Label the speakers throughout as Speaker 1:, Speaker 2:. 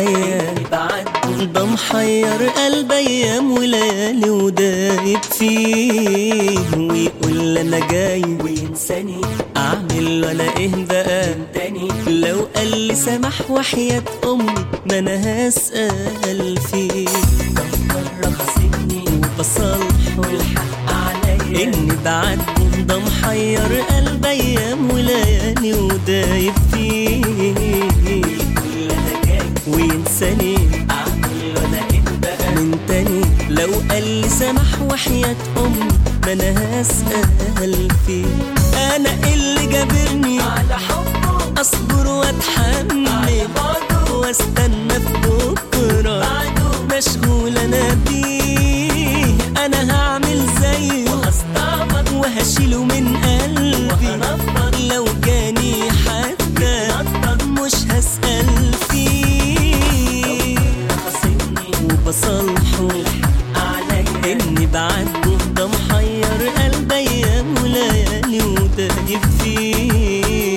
Speaker 1: عليا ده محير قلب ايام وليالي ودايب فيه، ويقول انا جاي وينساني، اعمل وانا ايه بقى تاني؟ لو قال لي سمح وحياة امي ما انا هسأل فيه. كم مرة خاصمني وبصالحه والحق عليا اني بعاتبه، ده محير قلب ايام وليالي ودايب فيه، ويقول انا جاي وينساني، اعمل وانا ايه بقى من تاني؟ لو قال لي سمح وحياة امي ما انا هسأل فيه. انا اللي جابرني على حبه اصبر واتحمل واستنى في بكره، مشغول انا بيه. انا هعمل زيه وهستعبط وهشيله من قلبي، لو جاني حتى مش هسأل فيه. وبصالحه اني بعاتبه، ده محير قلب ايام وليالي ودايب فيه،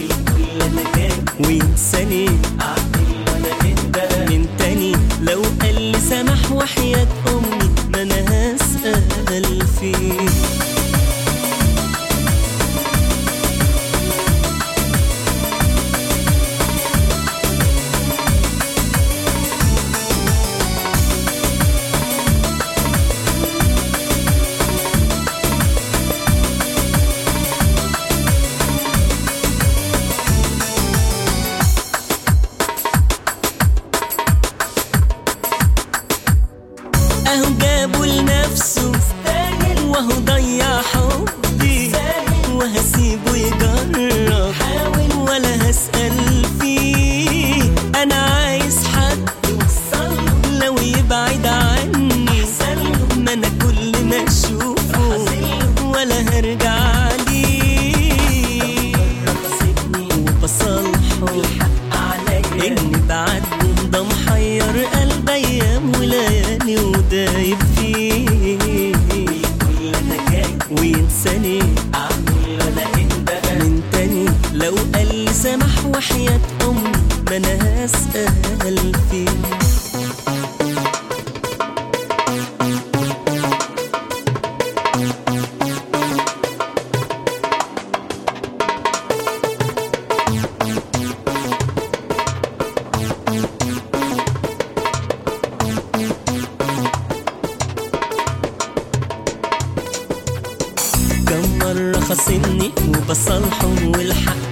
Speaker 1: وينساني من تاني؟ لو قال لي سمح وحياة امي ما انا هسأل فيه. اهو جابه لنفسه وهو ضيع حبي، وهسيبه يجرب ولا هسأل فيه. انا عايز حد لو يبعد عني، ما انا كل ما اشوفه ولا هرجع ليه. وبصالحه اني بعاتبه، ده محير قلب ايام وليالي ودايب فيه، وينساني من تاني؟ لو قال لي سمح وحياة امي ما انا هسأل فيه. كم مرة خاصمني وبصالحه والحق